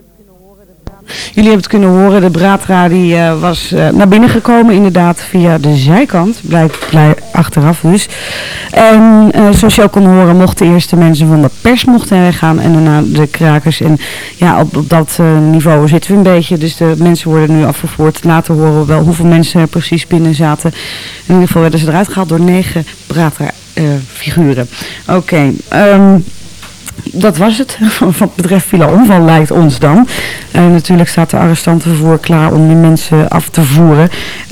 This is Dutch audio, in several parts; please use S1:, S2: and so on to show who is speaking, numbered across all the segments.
S1: Jullie hebben het kunnen horen, de Bratra die was naar binnen gekomen inderdaad via de zijkant, blijkt achteraf dus. En zoals je ook kon horen mochten eerst de mensen van de pers weggaan en daarna de krakers. En ja, op dat niveau zitten we een beetje, dus de mensen worden nu afgevoerd. Later horen we wel hoeveel mensen er precies binnen zaten. In ieder geval werden ze eruit gehaald door 9 Bratra figuren. Oké. Dat was het. Wat betreft villa-omval lijkt ons dan. Natuurlijk staat de arrestantenvervoer klaar om die mensen af te voeren.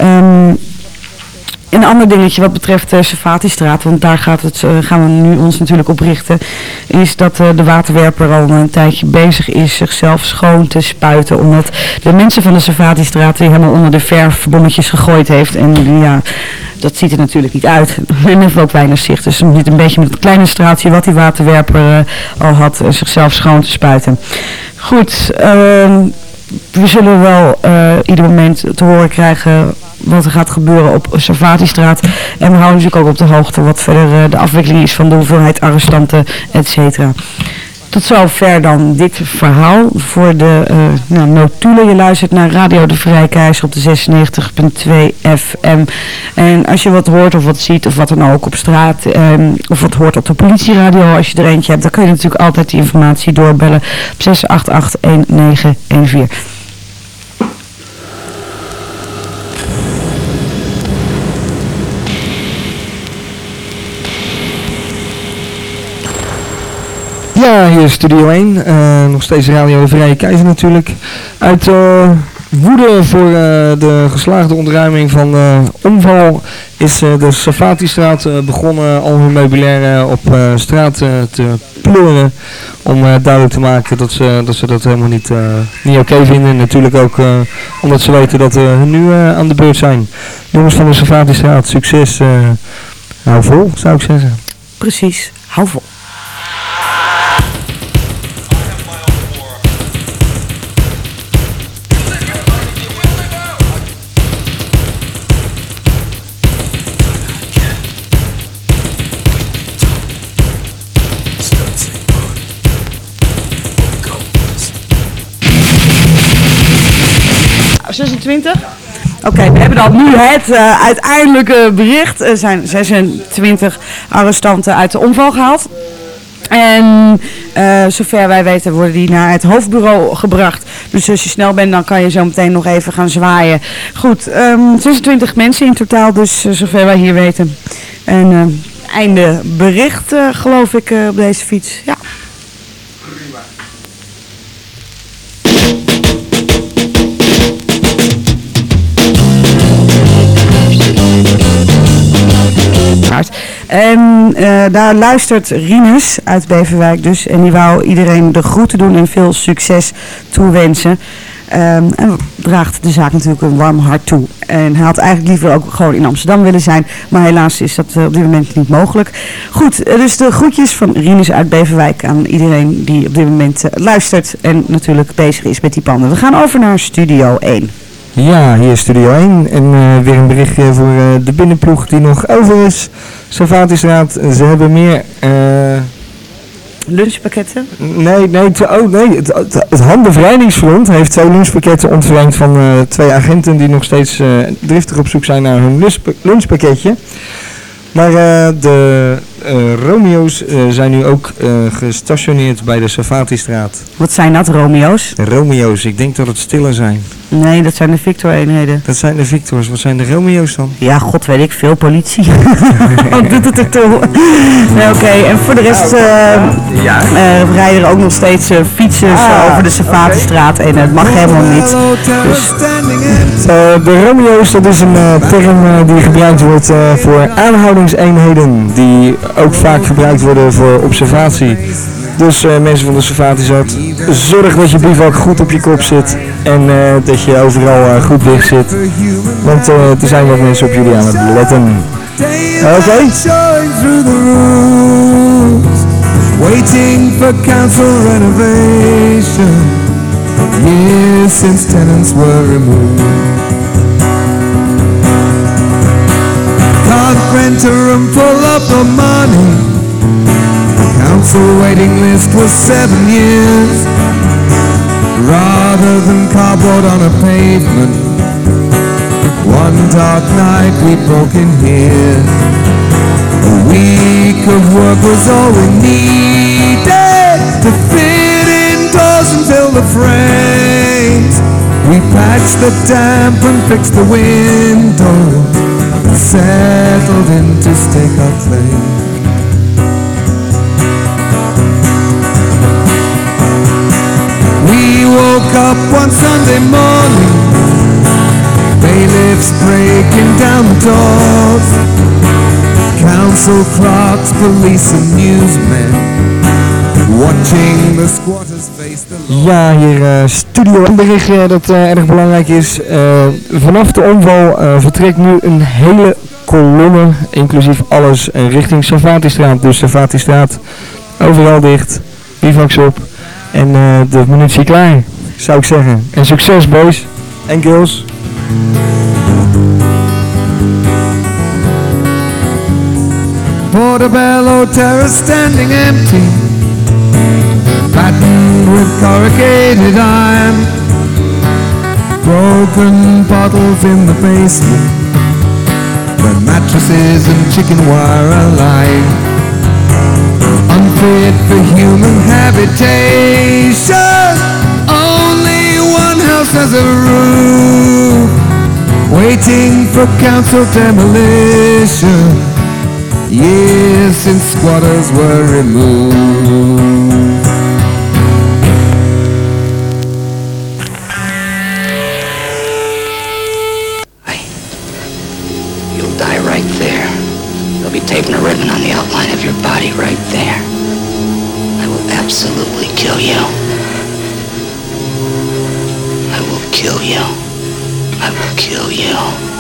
S1: Een ander dingetje wat betreft de Savatistraat, want daar gaan we nu ons natuurlijk op richten, is dat de waterwerper al een tijdje bezig is zichzelf schoon te spuiten, omdat de mensen van de Savatistraat die helemaal onder de verfbommetjes gegooid heeft. En ja, dat ziet er natuurlijk niet uit. En heeft ook weinig zicht. Dus we zitten een beetje met het kleine straaltje wat die waterwerper al had, zichzelf schoon te spuiten. Goed, we zullen wel ieder moment te horen krijgen wat er gaat gebeuren op Savatistraat. En we houden natuurlijk ook op de hoogte wat verder de afwikkeling is van de hoeveelheid arrestanten, et cetera. Tot zover dan dit verhaal voor de notulen. Je luistert naar Radio de Vrije Keizer op de 96.2 FM. En als je wat hoort of wat ziet of wat dan ook op straat, of wat hoort op de politieradio, als je er eentje hebt, dan kun je natuurlijk altijd die informatie doorbellen op 688-1914.
S2: Ja, hier is Studio 1, nog steeds Radio de Vrije Keizer natuurlijk. Uit woede voor de geslaagde ontruiming van omval is de Savatistraat begonnen al hun meubilair op straat te pleuren. Om duidelijk te maken dat ze dat helemaal niet oké vinden. Natuurlijk ook omdat ze weten dat we nu aan de beurt zijn. Jongens van de Savatistraat, succes. Hou vol, zou ik zeggen.
S1: Precies, hou vol. Oké, we hebben dan nu het uiteindelijke bericht. Er zijn 26 arrestanten uit de omval gehaald. En zover wij weten worden die naar het hoofdbureau gebracht. Dus als je snel bent, dan kan je zo meteen nog even gaan zwaaien. Goed, 26 mensen in totaal, dus zover wij hier weten. En einde bericht, geloof ik, op deze fiets. Ja. En daar luistert Rinus uit Beverwijk dus. En die wou iedereen de groeten doen en veel succes toewensen. En draagt de zaak natuurlijk een warm hart toe. En hij had eigenlijk liever ook gewoon in Amsterdam willen zijn. Maar helaas is dat op dit moment niet mogelijk. Goed, dus de groetjes van Rinus uit Beverwijk aan iedereen die op dit moment luistert. En natuurlijk bezig is met die panden. We gaan over naar Studio 1.
S2: Ja, hier is Studio 1 en weer een berichtje voor de binnenploeg die nog over is. Savatistraat, ze hebben meer...
S1: lunchpakketten?
S2: Nee. Het Handbevrijdingsfront heeft 2 lunchpakketten ontverlengd van 2 agenten die nog steeds driftig op zoek zijn naar hun lunchpakketje. Maar de Romeo's zijn nu ook gestationeerd bij de Savatistraat.
S1: Wat zijn dat, Romeo's?
S2: Romeo's, ik denk dat het stiller zijn.
S1: Nee, dat zijn de Victor-eenheden.
S2: Dat zijn de Victors. Wat zijn de Romeo's dan?
S1: Ja, god weet ik veel. Politie. Wat doet het er toe? Nee, oké. En voor de rest rijden er ook nog steeds fietsers over de Savatistraat. En het mag helemaal niet. Dus.
S2: De Romeo's, dat is een term die gebruikt wordt voor aanhoudingseenheden. Die ook vaak gebruikt worden voor observatie. Dus mensen van de Savatistraat, zorg dat je bivak goed op je kop zit en dat je overal goed dicht zit. Want er zijn wat mensen op jullie aan het letten. Oké? Waiting for council renovation. Years since tenants were removed. Can't rent a room full of the money. Council waiting list was 7 years.
S3: rather than cardboard on a pavement. One dark night we broke in here. A week of work was all we needed to fit indoors and fill the frames. We patched the damp and fixed the windows and settled in to stake our claim. We woke up one Sunday morning, bailiffs breaking down the doors, council clerks, police and newsmen watching the squatters face the law.
S2: Ja, hier studio een berichtje dat erg belangrijk is. Vanaf de omval vertrekt nu een hele kolonne, inclusief alles, richting Savatistraat. Dus Savatistraat, overal dicht, bivaks op en de munitie klaar, zou ik zeggen. En succes boys en girls.
S3: Portobello Terrace standing empty, battened with corrugated iron, broken bottles in the basement, where mattresses and chicken wire are lying, unfit for human habitation. Only one house has a roof, waiting for council demolition, years since squatters were removed.
S4: You'll die right there. They'll be taping a ribbon on the outline of your body right there. I will absolutely kill you. I will kill you. I will kill you.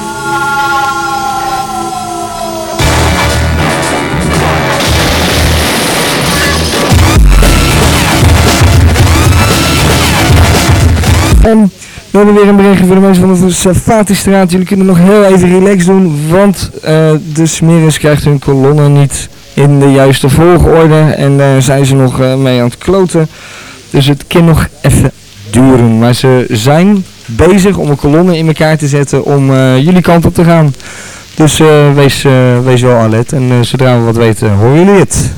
S2: En we hebben weer een berichtje voor de mensen van de Savatistraat. Jullie kunnen nog heel even relaxed doen, want de Smeris krijgt hun kolonne niet in de juiste volgorde. En daar zijn ze nog mee aan het kloten. Dus het kan nog even duren. Maar ze zijn bezig om een kolonne in elkaar te zetten om jullie kant op te gaan. Dus wees wel alert. En zodra we wat weten, horen jullie het.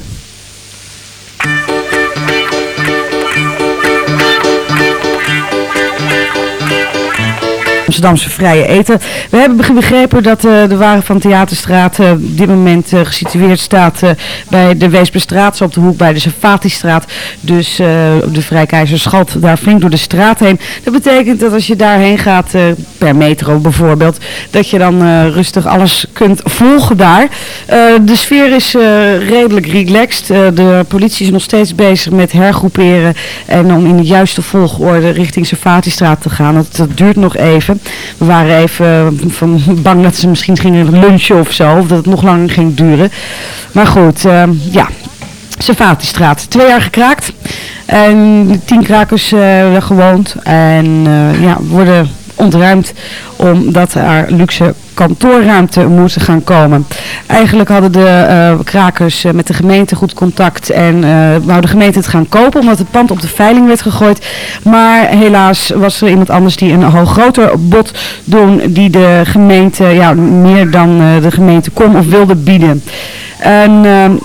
S1: Amsterdamse vrije eten. We hebben begrepen dat de waren van Theaterstraat op dit moment gesitueerd staat bij de Weesperstraat, zo op de hoek bij de Savatistraat. Dus de Vrijkeizerschat daar flink door de straat heen. Dat betekent dat als je daarheen gaat, per metro bijvoorbeeld, dat je dan rustig alles kunt volgen daar. De sfeer is redelijk relaxed. De politie is nog steeds bezig met hergroeperen en om in de juiste volgorde richting Savatistraat te gaan. Dat duurt nog even. We waren even bang dat ze misschien gingen lunchen of zo, of dat het nog langer ging duren. Maar goed, ja, Savatistraat, 2 jaar gekraakt. En 10 krakers gewoond en ja, worden ontruimd omdat er luxe kantoorruimte moet gaan komen. Eigenlijk hadden de krakers met de gemeente goed contact en wou de gemeente het gaan kopen omdat het pand op de veiling werd gegooid. Maar helaas was er iemand anders die een groter bod doen die de gemeente, ja, meer dan de gemeente kon of wilde bieden. En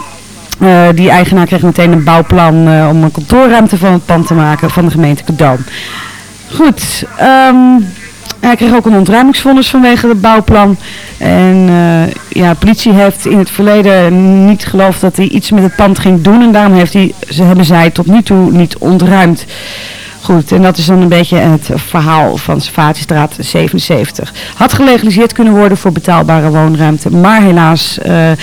S1: die eigenaar kreeg meteen een bouwplan om een kantoorruimte van het pand te maken van de gemeente cadeau. Goed, hij kreeg ook een ontruimingsvonnis vanwege het bouwplan. En ja, de politie heeft in het verleden niet geloofd dat hij iets met het pand ging doen. En daarom hebben zij tot nu toe niet ontruimd. Goed, en dat is dan een beetje het verhaal van Savatistraat 77. Had gelegaliseerd kunnen worden voor betaalbare woonruimte. Maar helaas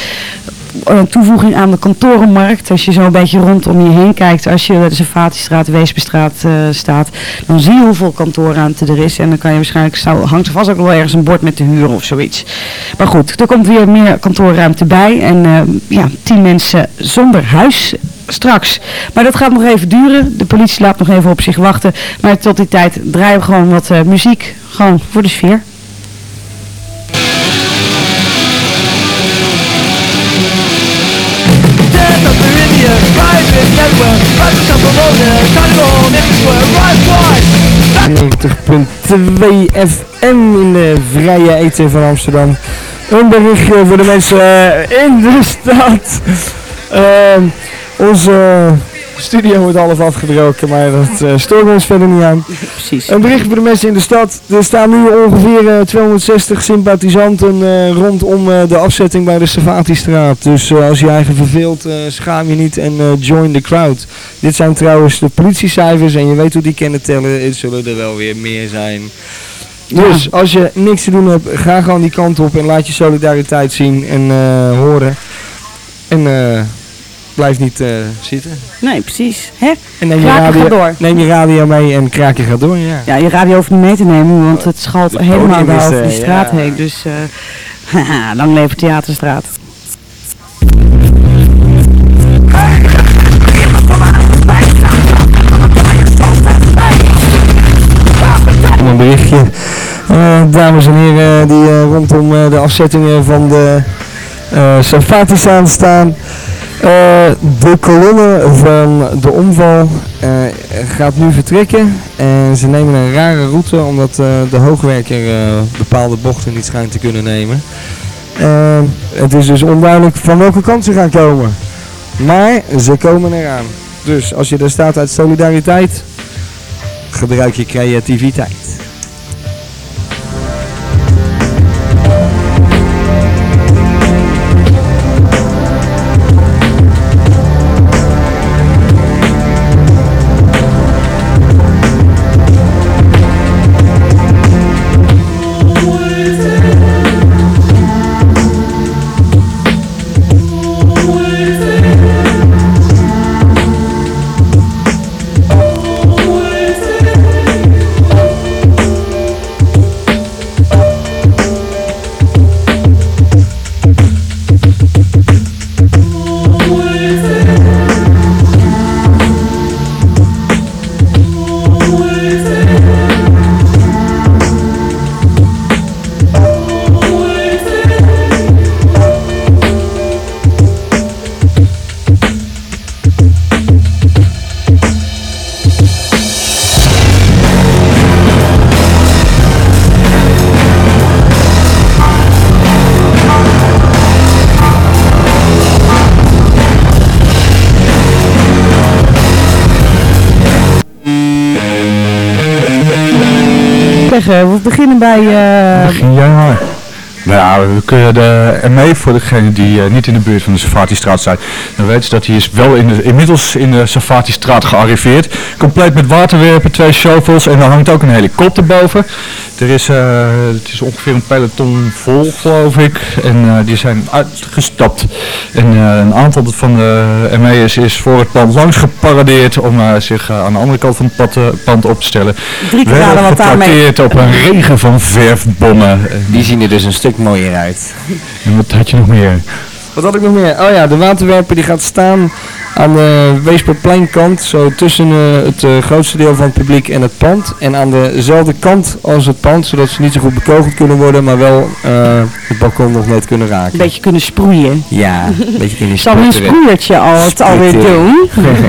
S1: een toevoeging aan de kantorenmarkt. Als je zo een beetje rondom je heen kijkt, als je de Savatistraat, de Weesperstraat staat, dan zie je hoeveel kantoorruimte er is. En dan kan je waarschijnlijk, hangt er vast ook wel ergens een bord met te huren of zoiets. Maar goed, er komt weer meer kantoorruimte bij. En ja, 10 mensen zonder huis straks. Maar dat gaat nog even duren. De politie laat nog even op zich wachten. Maar tot die tijd draaien we gewoon wat muziek. Gewoon voor de sfeer.
S3: Private network, private company, time on, if it were right,
S2: FM in de vrije eten van Amsterdam. Een bericht voor de mensen in de stad. Onze studio wordt half afgebroken, maar dat stoort ons verder niet aan.
S1: Precies.
S2: Een bericht voor de mensen in de stad. Er staan nu ongeveer 260 sympathisanten rondom de afzetting bij de Savatistraat. Dus als je eigen verveelt, schaam je niet en join the crowd. Dit zijn trouwens de politiecijfers en je weet hoe die kunnen tellen. Het zullen er wel weer meer zijn. Dus als je niks te doen hebt, ga gewoon die kant op en laat je solidariteit zien en horen. En blijf niet zitten.
S1: Nee, precies. Hè?
S2: En neem je radio mee en kraakje gaat door. Ja.
S1: Ja, je radio hoeft niet mee te nemen, want het schalt helemaal daar over die straat
S2: ja.
S1: heen. Dus lang leven Theaterstraat.
S2: Een berichtje. Dames en heren die rondom de afzettingen van de Savati staan. De kolonne van de omval gaat nu vertrekken en ze nemen een rare route omdat de hoogwerker bepaalde bochten niet schijnt te kunnen nemen. Het is dus onduidelijk van welke kant ze gaan komen, maar ze komen eraan. Dus als je er staat uit solidariteit, gebruik je creativiteit.
S1: We beginnen bij...
S5: Begin jij maar. Nou ja, we kunnen de ME voor degene die niet in de buurt van de Savatistraat staat. Dan weten ze dat hij is wel inmiddels in de Savatistraat gearriveerd. Compleet met waterwerpen, 2 shovels en er hangt ook een helikopter boven. Het is ongeveer een peloton vol, geloof ik. En die zijn uitgestapt. En een aantal van de ME'ers is voor het pand langs geparadeerd om zich aan de andere kant van het pand op te stellen.
S1: 3 keer raden wat daarmee...
S5: getrakteerd op een regen van verfbommen.
S2: Die zien er dus een stuk mooier uit.
S5: En wat had je nog meer?
S2: Wat had ik nog meer? Oh ja, de waterwerper die gaat staan aan de Weesperpleinkant, zo tussen het grootste deel van het publiek en het pand. En aan dezelfde kant als het pand, zodat ze niet zo goed bekogeld kunnen worden, maar wel het balkon nog net kunnen raken.
S1: Een beetje kunnen sproeien.
S2: Ja, een beetje kunnen
S1: Zal een sproeiertje alweer doen?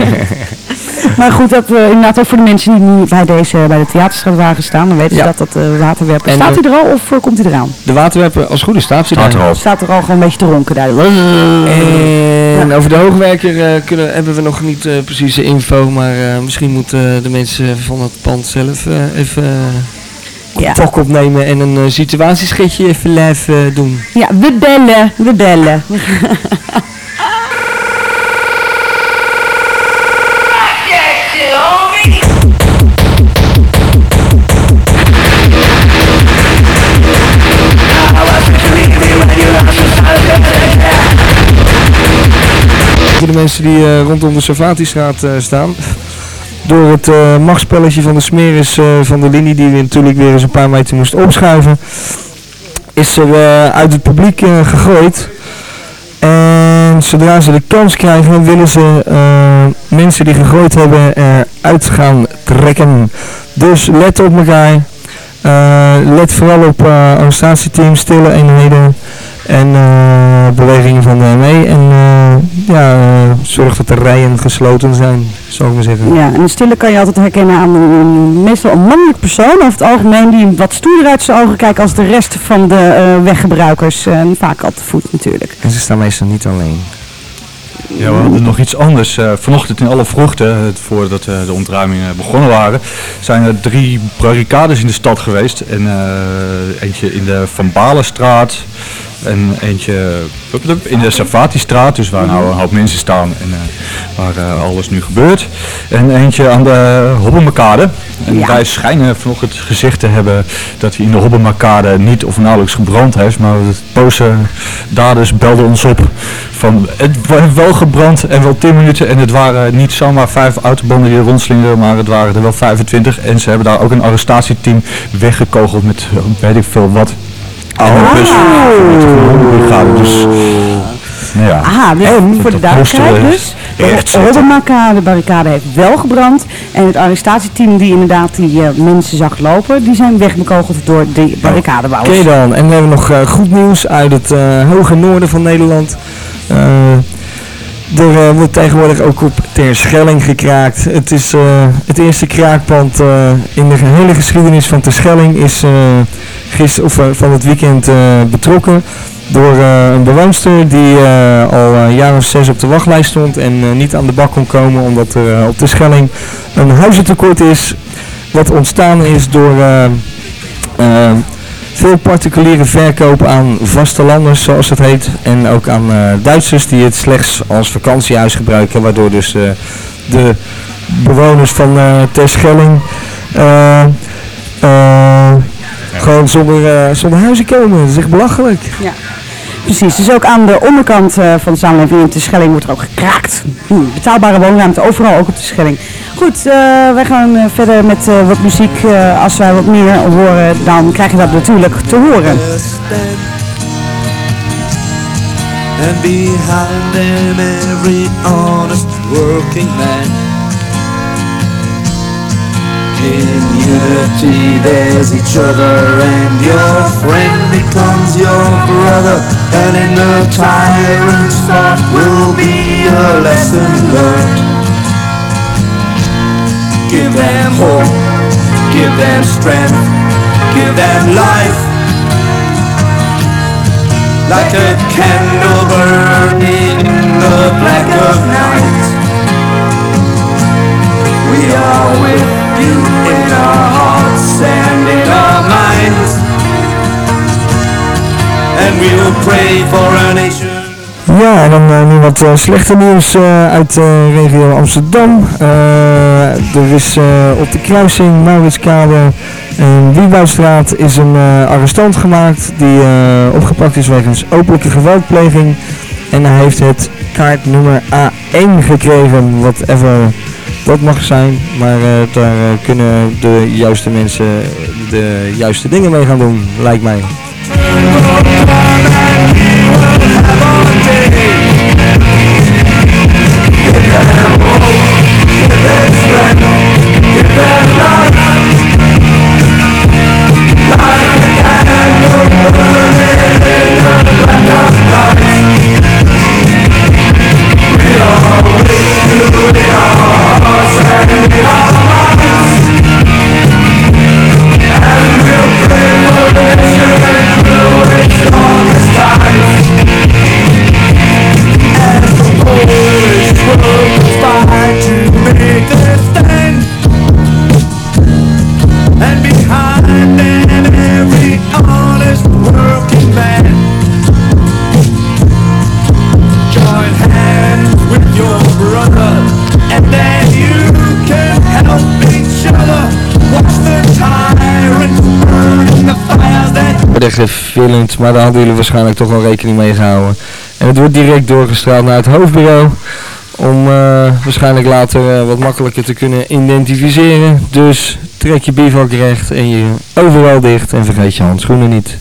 S1: Maar goed, dat inderdaad ook voor de mensen die nu bij de Theaterstraatwagen staan, dan weten ze dat waterwerper... En staat hij er al of komt hij eraan?
S2: De waterwerper, als het goed is, staat er al.
S1: Staat er al gewoon een beetje te ronken daar.
S2: En over de hoogwerker hebben we nog niet precieze info, maar misschien moeten de mensen van het pand zelf even contact opnemen en een situatieschetsje even live doen.
S1: Ja, we bellen.
S2: De mensen die rondom de Savatistraat staan. Door het machtspelletje van de smeris van de linie die we natuurlijk weer eens een paar meter moest opschuiven, is er uit het publiek gegooid. En zodra ze de kans krijgen willen ze mensen die gegooid hebben eruit gaan trekken. Dus let op elkaar. Let vooral op arrestatieteams, stille eenheden. En bewegingen van de ME. En zorg dat de rijen gesloten zijn, zou ik maar zeggen.
S1: Ja, en de stille kan je altijd herkennen aan meestal een mannelijk persoon. Over het algemeen die wat stoerder uit zijn ogen kijkt als de rest van de weggebruikers. En vaak al te voet natuurlijk.
S2: En ze staan meestal niet alleen.
S5: Ja, we hadden nog iets anders. Vanochtend in alle vroegte, voordat de ontruimingen begonnen waren, zijn er 3 barricades in de stad geweest. En eentje in de Van Balenstraat en eentje in de Savatistraat, dus waar nou een hoop mensen staan en waar alles nu gebeurt. En eentje aan de Hobbemakade. En wij schijnen vanochtend gezegd te hebben dat hij in de Hobbemakade niet of nauwelijks gebrand heeft, maar de boze daders belden ons op van het heeft wel gebrand en wel 10 minuten en het waren niet zomaar 5 autobanden die er rondslingeren, maar het waren er wel 25 en ze hebben daar ook een arrestatieteam weggekogeld met weet ik veel wat. Dus nou ja.
S1: Aha, dus voor de duidelijkheid dus. De barricade heeft wel gebrand. En het arrestatieteam die inderdaad die mensen zag lopen, die zijn wegbekogeld door de barricadebouwers.
S2: Oké dan, en we hebben nog goed nieuws uit het hoge noorden van Nederland. Er wordt tegenwoordig ook op Terschelling gekraakt. Het is het eerste kraakpand in de hele geschiedenis van Terschelling is van het weekend betrokken door een bewoonster die al een jaar of 6 op de wachtlijst stond en niet aan de bak kon komen omdat er op Terschelling een huizentekort is wat ontstaan is door veel particuliere verkoop aan vastelanders, zoals het heet, en ook aan Duitsers die het slechts als vakantiehuis gebruiken, waardoor dus de bewoners van Terschelling gewoon zonder huizen komen. Dat is echt belachelijk.
S1: Ja. Precies, dus ook aan de onderkant van de samenleving in Terschelling wordt er ook gekraakt. Betaalbare woonruimte overal, ook op Terschelling. Goed, wij gaan verder met wat muziek. Als wij wat meer horen, dan krijg je dat natuurlijk te horen.
S3: And behind them every honest working man. In unity there's each other and your friend becomes your brother. And in the tyrant's thought will be a lesson learned. Give them hope, give them strength, give them life. Like a candle burning in the black of night. We are with you in our hearts and in our minds. And we will pray for our nation.
S2: Ja, en dan nu wat slechte nieuws uit regio Amsterdam. Er is op de kruising Mauritskade en Wiebouwstraat is een arrestant gemaakt die opgepakt is wegens openlijke geweldpleging. En hij heeft het kaartnummer A1 gekregen, whatever dat mag zijn. Maar daar kunnen de juiste mensen de juiste dingen mee gaan doen, lijkt mij. Echt vervelend, maar daar hadden jullie waarschijnlijk toch wel rekening mee gehouden. En het wordt direct doorgestraald naar het hoofdbureau om waarschijnlijk later wat makkelijker te kunnen identificeren. Dus trek je bivak recht en je overal dicht en vergeet je handschoenen niet.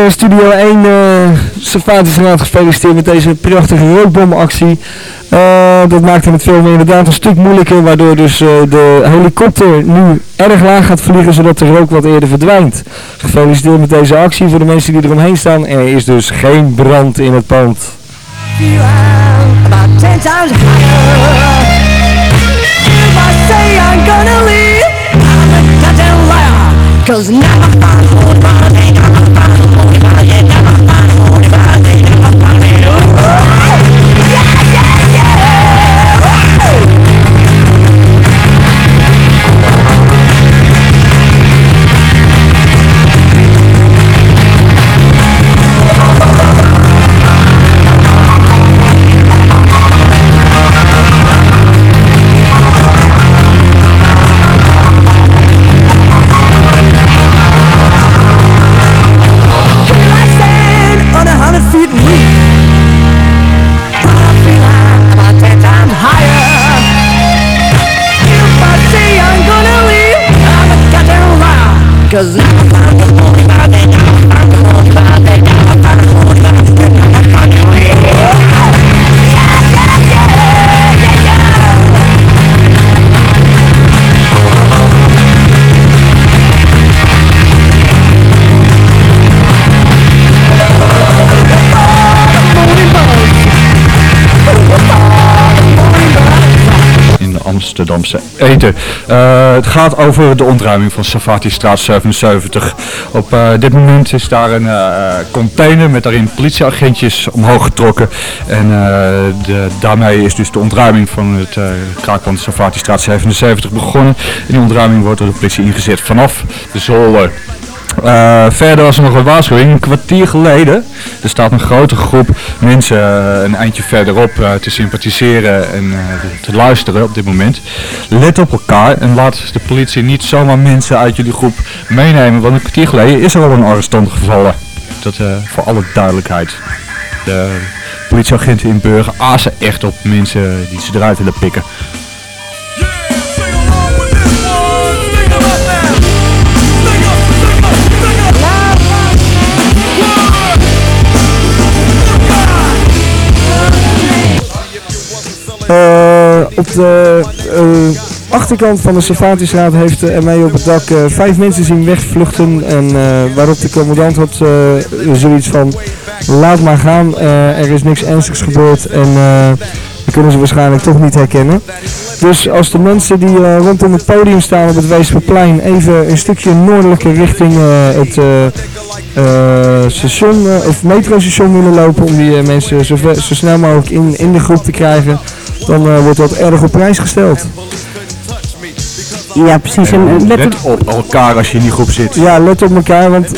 S2: Studio 1 Safatistraat gefeliciteerd met deze prachtige rookbomactie. Dat maakte het film inderdaad een stuk moeilijker, waardoor dus de helikopter nu erg laag gaat vliegen, zodat de rook wat eerder verdwijnt. Gefeliciteerd met deze actie voor de mensen die eromheen staan. Er is dus geen brand in het pand.
S5: Amsterdamse eten. Het gaat over de ontruiming van Safatistraat 77. Op dit moment is daar een container met daarin politieagentjes omhoog getrokken. En daarmee is dus de ontruiming van het kraakpand Safatistraat 77 begonnen. En die ontruiming wordt door de politie ingezet vanaf de zolder. Verder was er nog een waarschuwing, een kwartier geleden. Er staat een grote groep mensen een eindje verderop te sympathiseren en te luisteren op dit moment. Let op elkaar en laat de politie niet zomaar mensen uit jullie groep meenemen, want een kwartier geleden is er al een arrestant gevallen. Dat voor alle duidelijkheid. De politieagenten in Burger azen echt op mensen die ze eruit willen pikken.
S2: Op de achterkant van de Safatistraat heeft de ME op het dak 5 mensen zien wegvluchten. En waarop de commandant had zoiets van: laat maar gaan, er is niks ernstigs gebeurd en we kunnen ze waarschijnlijk toch niet herkennen. Dus als de mensen die rondom het podium staan op het Weesperplein even een stukje noordelijke richting het station of metrostation willen lopen om die mensen zo snel mogelijk in de groep te krijgen, dan wordt dat erg op prijs gesteld.
S1: Ja, precies. En
S5: let op elkaar als je in die groep zit.
S2: Ja, let op elkaar, want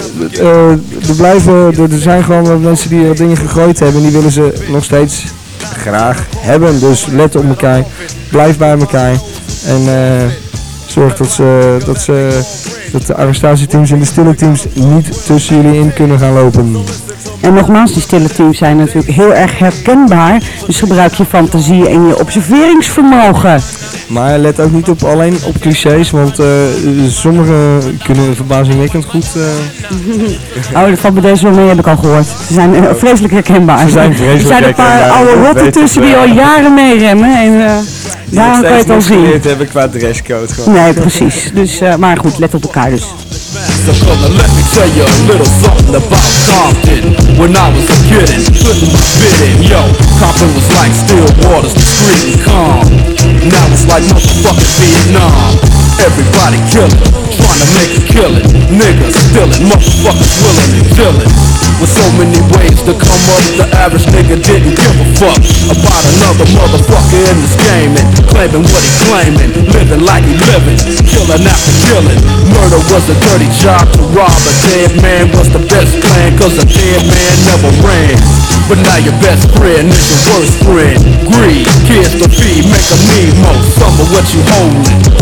S2: er zijn gewoon mensen die wat dingen gegooid hebben en die willen ze nog steeds graag hebben. Dus let op elkaar, blijf bij elkaar en zorg dat de arrestatieteams en de stille teams niet tussen jullie in kunnen gaan lopen.
S1: En nogmaals, die stille teams zijn natuurlijk heel erg herkenbaar. Dus gebruik je fantasie en je observeringsvermogen.
S2: Maar let ook niet alleen op clichés, want sommige kunnen verbazingwekkend goed...
S1: Oh, dat valt bij deze wel mee, heb ik al gehoord. Ze zijn vreselijk herkenbaar.
S2: Ze zijn vreselijk herkenbaar.
S1: Er zijn een paar oude rotten tussen die al jaren meeremmen. En daarom kan je het al zien.
S2: Die hebben qua dresscode gewoon.
S1: Nee, precies. Dus, maar goed, let op elkaar dus.
S6: So come let me tell you a little something about Compton. When I was a kid and putting my bid in, yo, Compton was like still waters, discreet and calm. Now it's like motherfucking Vietnam. Everybody killing, trying to make a killing. Niggas stealing, motherfuckers willing and dealing. With so many ways to come up, the average nigga didn't give a fuck about another motherfucker in this game and claiming what he claiming, living like he living, killing after killing. Murder was a dirty job to rob, a dead man was the best plan, cause a dead man never ran. But now your best friend is your worst friend. Greed, kids to feed, make them need more, some of what you holding.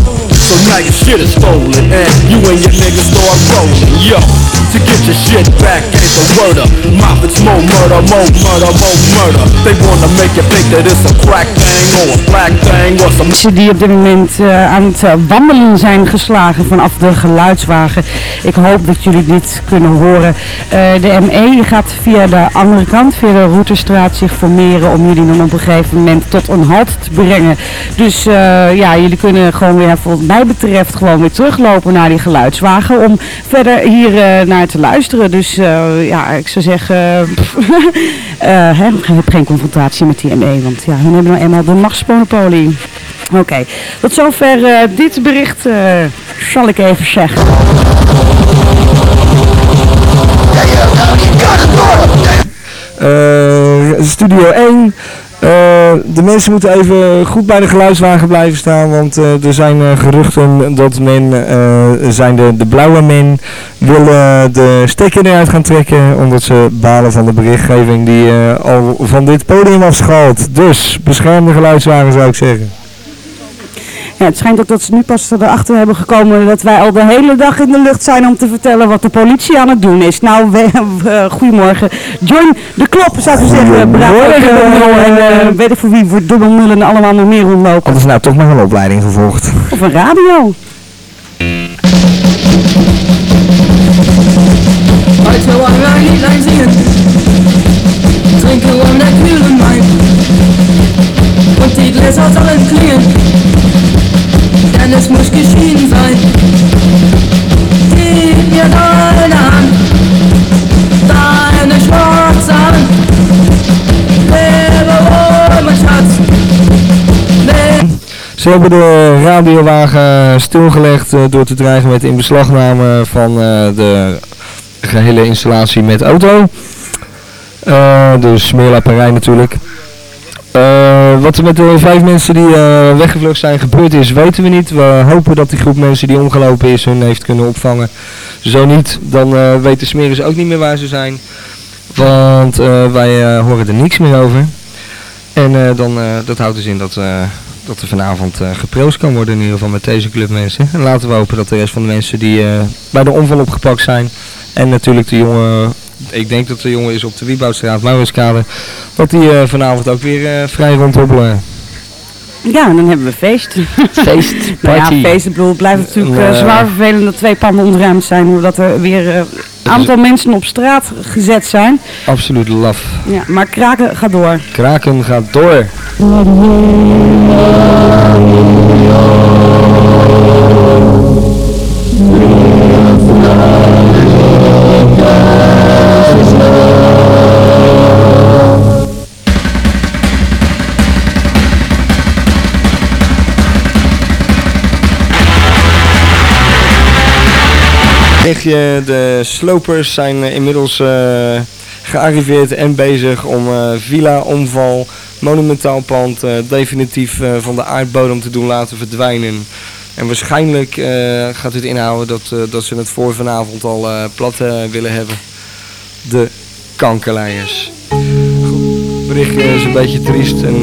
S6: so now your shit is stolen and you and your niggas start rolling. Yo, to get your shit back ain't the word of mouth. It's more murder, more murder, more murder. They wanna make you think that it's a crack thing or a black thing or some...
S1: Mensen die op dit moment aan het wandelen zijn geslagen vanaf de geluidswagen. Ik hoop dat jullie dit kunnen horen. De ME gaat via de andere kant, via de Routerstraat, zich formeren om jullie dan op een gegeven moment tot een halt te brengen. Dus ja, jullie kunnen gewoon weer, volgens mij betreft, gewoon weer teruglopen naar die geluidswagen om verder hier naar te luisteren. Dus ja, ik zou zeggen, ik heb geen confrontatie met die ME, want ja, hun hebben nou eenmaal de machtsmonopolie. Oké, tot zover dit bericht, zal ik even zeggen.
S2: Studio 1. De mensen moeten even goed bij de geluidswagen blijven staan, want er zijn geruchten dat men, de blauwe men, wil de stekker eruit gaan trekken, omdat ze balen van de berichtgeving die al van dit podium afschaalt. Dus bescherm de geluidswagen, zou ik zeggen.
S1: Ja, het schijnt ook dat ze nu pas erachter hebben gekomen dat wij al de hele dag in de lucht zijn om te vertellen wat de politie aan het doen is. Nou, goedemorgen. Join de klop, zou ik zeggen. En weet ik voor wie voor dubbelnullen allemaal nog meer rondlopen.
S2: Hadden ze nou toch nog een opleiding gevolgd?
S1: Of een radio.
S7: Heute wollen wir ein Liedlein singen, trinken um der kühlen Wein und die Gläser sollen klingen, denn es muss geschehen sein. Gib mir deine Hand, deine schwarze Hand, wäre wohl mein Schatz.
S2: Ze hebben de radiowagen stilgelegd door te dreigen met inbeslagname van de gehele installatie met auto. Dus smeerlapperij natuurlijk. Wat er met de 5 mensen die weggevlucht zijn gebeurd is, weten we niet. We hopen dat die groep mensen die omgelopen is hun heeft kunnen opvangen. Zo niet, dan weten smeren ook niet meer waar ze zijn. Want wij horen er niks meer over. En dat houdt dus in dat er vanavond geproost kan worden, in ieder geval met deze club mensen. En laten we hopen dat de rest van de mensen die bij de onval opgepakt zijn, en natuurlijk de jongen, ik denk dat de jongen is op de Wieboudstraat, Mauritskade, dat die vanavond ook weer vrij rondhobbelen.
S1: Ja, en dan hebben we feest.
S2: Feest,
S1: Nou
S2: party.
S1: ja, feest, ik bedoel, het blijft natuurlijk zwaar vervelend dat 2 panden ontruimd zijn, omdat er weer een aantal mensen op straat gezet zijn.
S2: Absoluut laf.
S1: Ja, maar kraken gaat door.
S2: Kraken gaat door. De slopers zijn inmiddels gearriveerd en bezig om villa, omval, monumentaal pand definitief van de aardbodem te doen laten verdwijnen. En waarschijnlijk gaat dit inhouden dat ze het voor vanavond al plat willen hebben. De kankerleiers. Goed, berichtje is een beetje triest en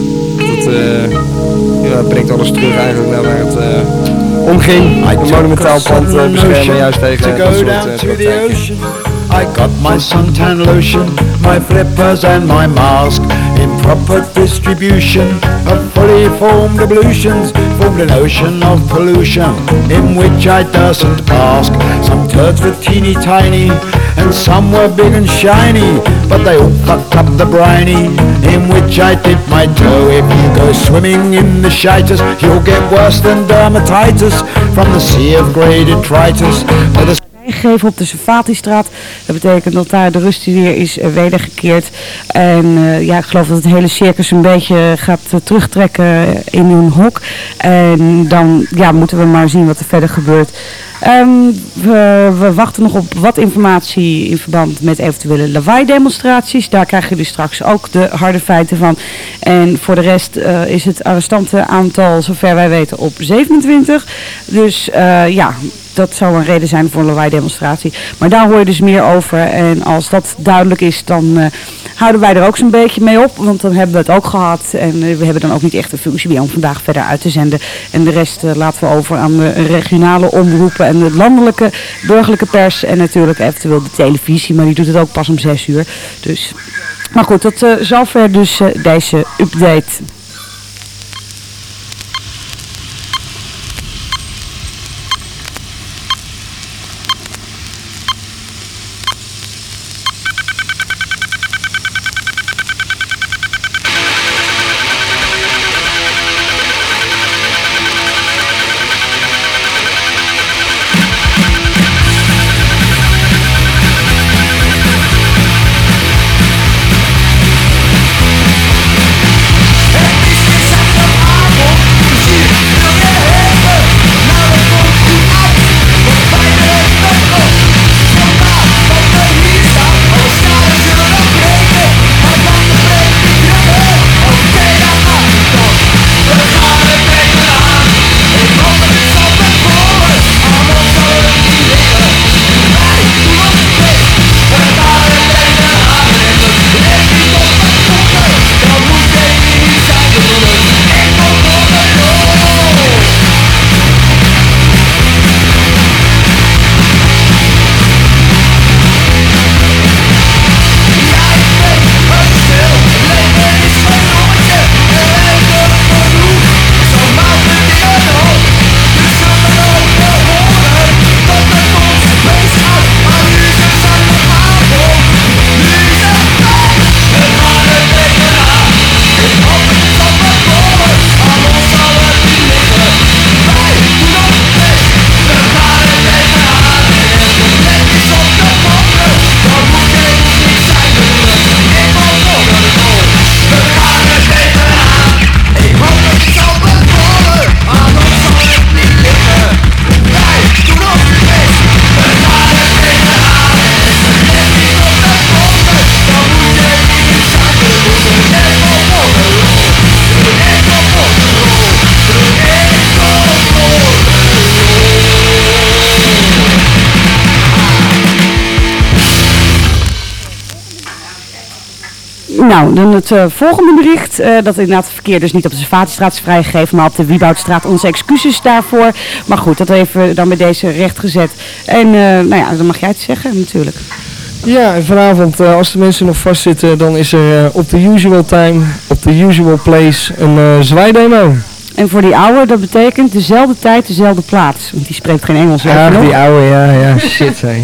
S2: dat brengt alles terug eigenlijk naar waar het omging. Een monumentaal pand beschermen juist tegen dat soort praktijken.
S8: I got my suntan lotion, my flippers and my mask in proper distribution of fully formed ablutions, formed an ocean of pollution in which I doesn't ask. Some turds were teeny tiny and some were big and shiny, but they all fucked up the briny in which I dipped my toe. If you go swimming in the shitus, you'll get worse than dermatitis from the sea of grey detritus.
S1: Gegeven op de Safatistraat. Dat betekent dat daar de rust weer is wedergekeerd. En ja, ik geloof dat het hele circus een beetje gaat terugtrekken in hun hok. En dan ja, moeten we maar zien wat er verder gebeurt. We wachten nog op wat informatie in verband met eventuele lawaai-demonstraties. Daar krijgen jullie straks ook de harde feiten van. En voor de rest is het arrestantenaantal, zover wij weten, op 27. Dus ja, dat zou een reden zijn voor een lawaai-demonstratie. Maar daar hoor je dus meer over. En als dat duidelijk is, dan houden wij er ook zo'n beetje mee op. Want dan hebben we het ook gehad. En we hebben dan ook niet echt een functie meer om vandaag verder uit te zenden. En de rest laten we over aan de regionale omroepen en de landelijke burgerlijke pers. En natuurlijk eventueel de televisie, maar die doet het ook pas om 6 uur. Dus, maar goed, tot zover dus deze update. Nou, dan het volgende bericht. Dat inderdaad het verkeer dus niet op de Servatiestraat is vrijgegeven, maar op de Wieboudstraat. Onze excuses daarvoor. Maar goed, dat even dan bij deze rechtgezet. En nou ja, dan mag jij het zeggen natuurlijk.
S2: Ja, en vanavond, als de mensen nog vastzitten, dan is er op the usual time, op the usual place, een zwaaidemo.
S1: En voor die oude, dat betekent dezelfde tijd, dezelfde plaats. Want die spreekt geen Engels.
S2: Ja, die oude, ja, shit, hé.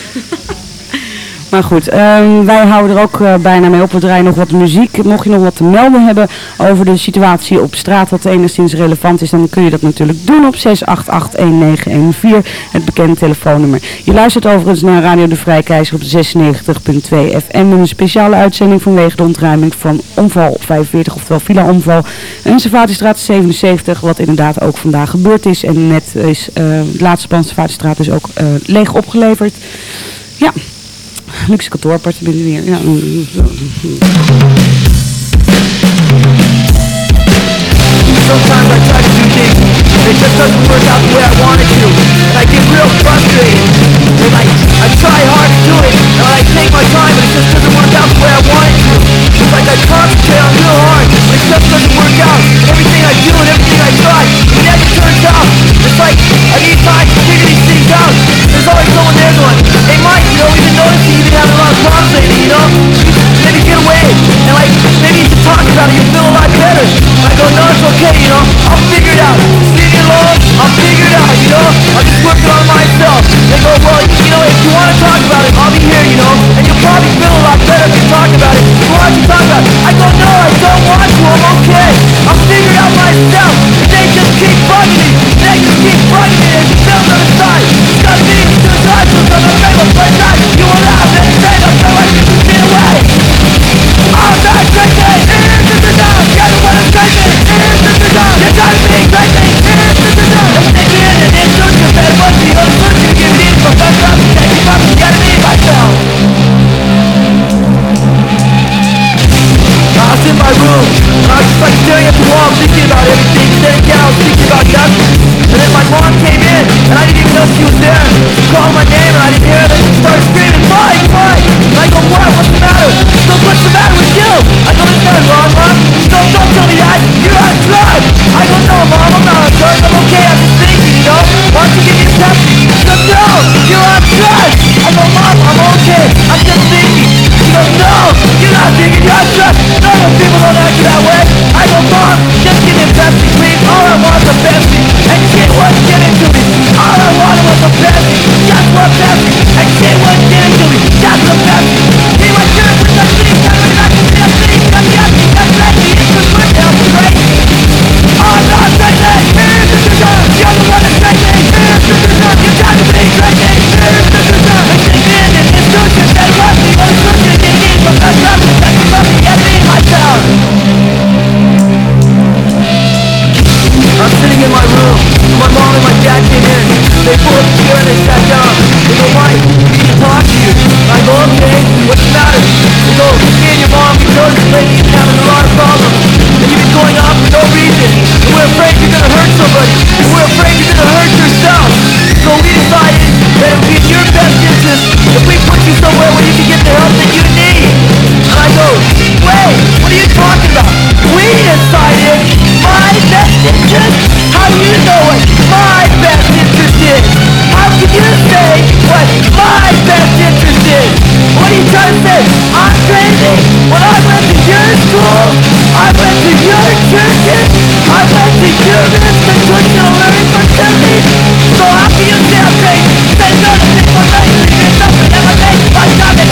S1: Maar goed, wij houden er ook bijna mee op. We draaien nog wat muziek. Mocht je nog wat te melden hebben over de situatie op straat wat enigszins relevant is, dan kun je dat natuurlijk doen op 688-1914, het bekende telefoonnummer. Je luistert overigens naar Radio de Vrijkeizer op 96.2 FM in een speciale uitzending vanwege de ontruiming van omval 45, oftewel Villa Omval. En Servatiestraat 77, wat inderdaad ook vandaag gebeurd is. En net is de laatste pand Servatiestraat dus ook leeg opgeleverd. Ja. Luxe kantoorappartementen weer. Ja.
S9: Sometimes I try to do things, and it just doesn't work out the way I want it to, and I get real frustrated, and I try hard to do it, and I take my time, but it just doesn't work out the way I want it to. It's like I concentrate on real hard, but it just doesn't work out. Everything I do and everything I try, it never turns out. It's like I need time to figure these things out. There's always someone there going, hey Mike, you know, we've been noticing you've been having a lot of problems lately, you know? Maybe get away, and like, maybe you should talk about it, you'll feel a lot better. And I go, no, it's okay, you know, I'll figure it out. Leave me alone, I'll figure it out, you know? I'm just working on myself. They go, well, you know, if you want to talk more Pepsi, and she wouldn't give it to me, just a Pepsi. He was sure with the things that were not to be a thing, and yet, that's crazy, it's just we're now crazy. I'm not crazy, here's the truth, you're the one that's crazy, here's the truth, you got to be crazy, here's the truth. And she did an institution that left me on the truth, and you need from that stuff, that's the fucking enemy in my town. I'm sitting in my room, my mom and my dad came in. They pulled up the chair and they sat down. They go, Mike, we need to talk to you. I go, okay, what's the matter? They go, me and your mom, we know this lady is having a lot of problems. And you've been going off for no reason. And we're afraid you're gonna hurt somebody. And we're afraid you're gonna hurt yourself. So we decided that it would be in your best interest if we put you somewhere where you can get the help that you need. And I go, wait, what are you talking about? We decided my best interest? How do you know what my best interest is? How can you say what my best interest is? What are you trying to say? I'm crazy? When I went to your school, I went to your churches, I went to your institutional learning facilities. So how can you say I'm crazy? Say no to people, right? There's nothing that I make my job.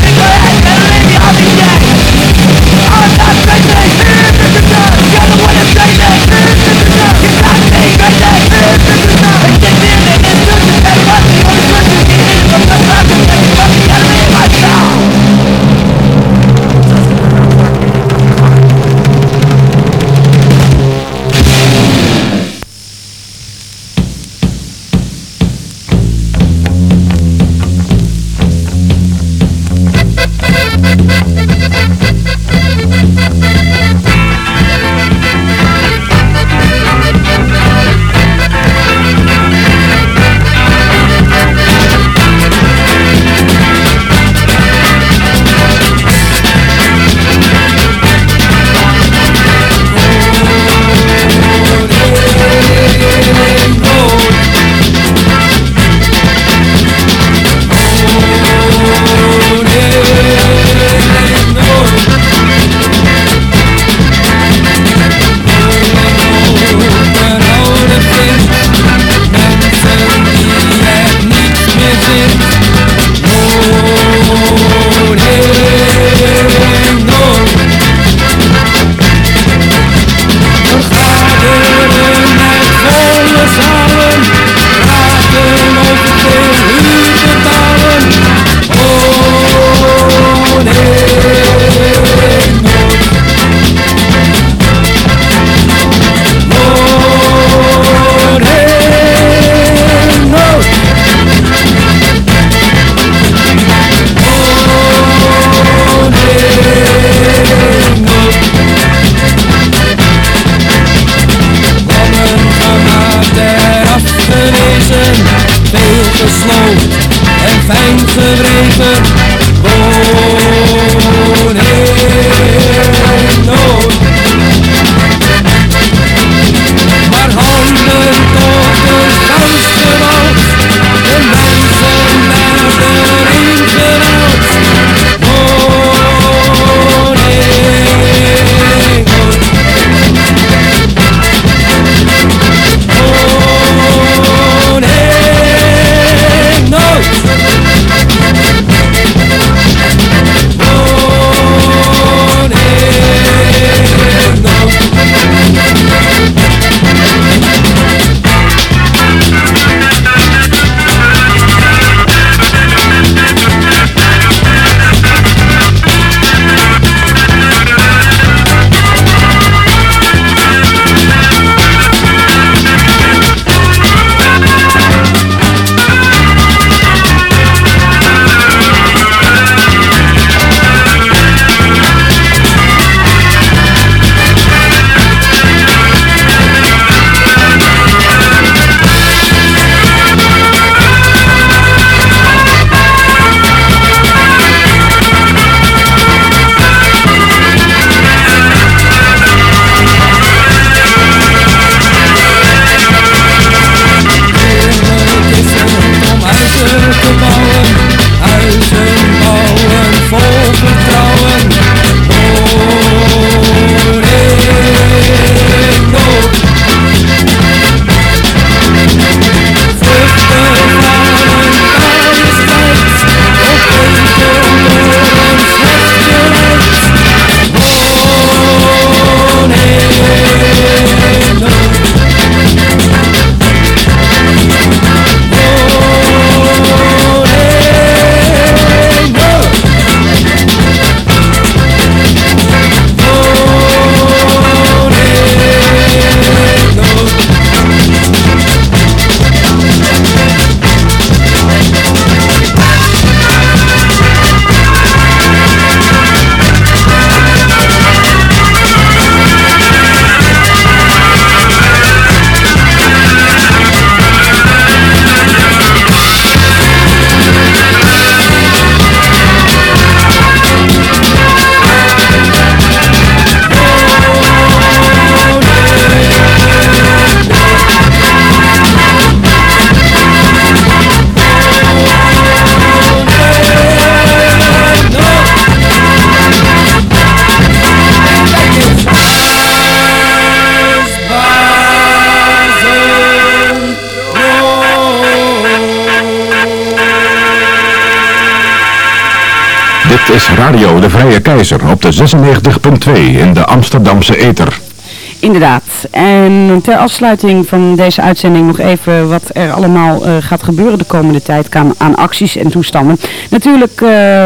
S10: Dit is Radio de Vrije Keizer op de 96.2 in de Amsterdamse ether.
S1: Inderdaad. En ter afsluiting van deze uitzending nog even wat er allemaal gaat gebeuren de komende tijd aan acties en toestanden. Natuurlijk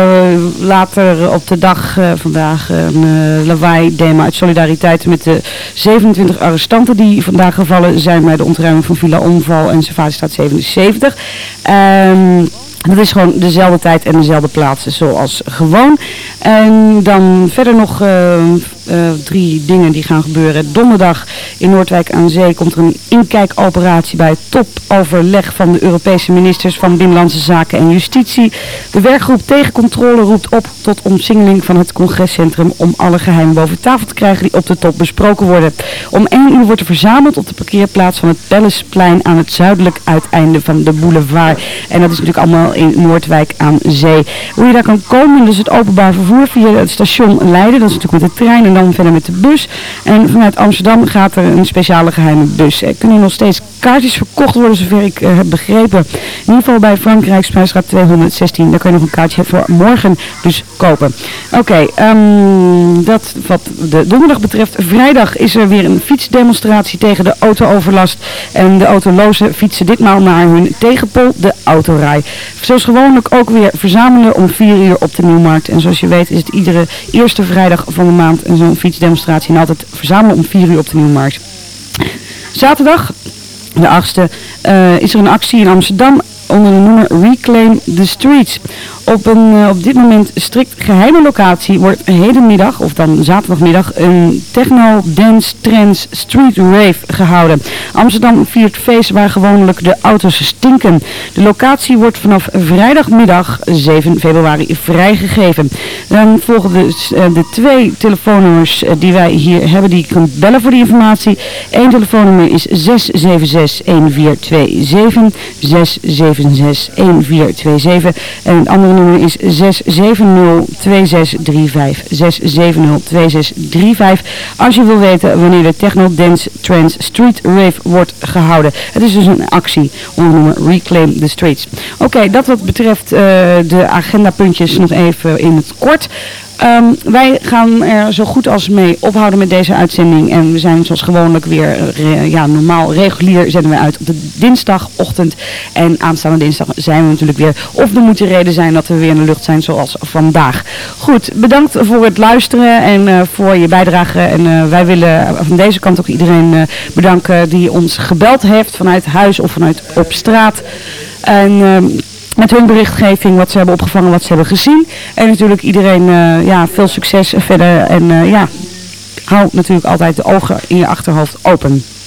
S1: later op de dag vandaag een lawaai-demo uit solidariteit met de 27 arrestanten die vandaag gevallen zijn bij de ontruiming van Villa Omval en Safaristraat 77. Dat is gewoon dezelfde tijd en dezelfde plaats zoals gewoon. En dan verder nog 3 dingen die gaan gebeuren. Donderdag in Noordwijk aan Zee komt er een inkijkoperatie bij het topoverleg van de Europese ministers van Binnenlandse Zaken en Justitie. De werkgroep tegen controle roept op tot omsingeling van het congrescentrum om alle geheimen boven tafel te krijgen die op de top besproken worden. Om 1 uur wordt er verzameld op de parkeerplaats van het Palaceplein aan het zuidelijk uiteinde van de boulevard. En dat is natuurlijk allemaal in Noordwijk aan Zee. Hoe je daar kan komen, dus het openbaar vervoer via het station Leiden, dat is natuurlijk met de trein en dan verder met de bus. En vanuit Amsterdam gaat er een speciale geheime bus. Er kunnen nog steeds kaartjes verkocht worden, zover ik heb begrepen. In ieder geval bij Frankrijksprijsstraat 216. Daar kun je nog een kaartje voor morgen dus kopen. Oké, dat wat de donderdag betreft. Vrijdag is er weer een fietsdemonstratie tegen de auto-overlast. En de autolozen fietsen ditmaal naar hun tegenpol, de autorij. Zoals gewoonlijk ook weer verzamelen om 4 uur op de Nieuwmarkt. En zoals je weet is het iedere eerste vrijdag van de maand en zo'n fietsdemonstratie. En altijd verzamelen om 4 uur op de Nieuwmarkt. Zaterdag, de 8e, is er een actie in Amsterdam onder de noemer Reclaim the Streets. Op dit moment strikt geheime locatie wordt hedenmiddag, of dan zaterdagmiddag, een techno, dance, trance, street rave gehouden. Amsterdam viert feest waar gewoonlijk de auto's stinken. De locatie wordt vanaf vrijdagmiddag 7 februari vrijgegeven. Dan volgen de 2 telefoonnummers die wij hier hebben, die je kunt bellen voor die informatie. 1 telefoonnummer is 676-1427, 676-1427 en het andere nummer is 670-2635, 670-2635. Als je wil weten wanneer de techno, dance, trance, street rave wordt gehouden. Het is dus een actie onder de noemer Reclaim the Streets. Oké, dat wat betreft de agendapuntjes nog even in het kort. Wij gaan er zo goed als mee ophouden met deze uitzending. En we zijn zoals gewoonlijk weer normaal regulier zenden we uit op de dinsdagochtend. En aanstaande dinsdag zijn we natuurlijk weer. Of er moet de reden zijn dat we weer in de lucht zijn zoals vandaag. Goed, bedankt voor het luisteren en voor je bijdrage. En wij willen van deze kant ook iedereen bedanken die ons gebeld heeft vanuit huis of vanuit op straat. En met hun berichtgeving, wat ze hebben opgevangen, wat ze hebben gezien. En natuurlijk iedereen, veel succes verder. En hou natuurlijk altijd de ogen in je achterhoofd open.